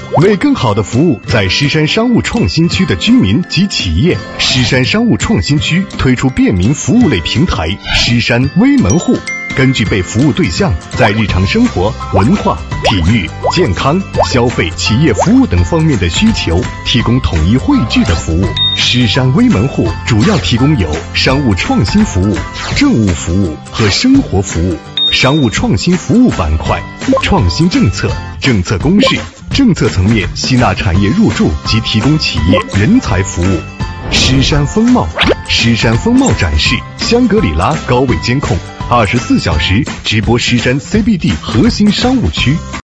为更好的服务在狮山商务创新区的居民及企业，狮山商务创新区推出便民服务类平台狮山微门户，根据被服务对象在日常生活、文化、体育、健康、消费、企业服务等方面的需求，提供统一汇聚的服务。狮山微门户主要提供有商务创新服务、政务服务和生活服务。商务创新服务板块，创新政策、政策公示、政策层面吸纳产业入驻及提供企业人才服务。狮山风貌，狮山风貌展示，香格里拉高位监控，24小时直播狮山 CBD 核心商务区。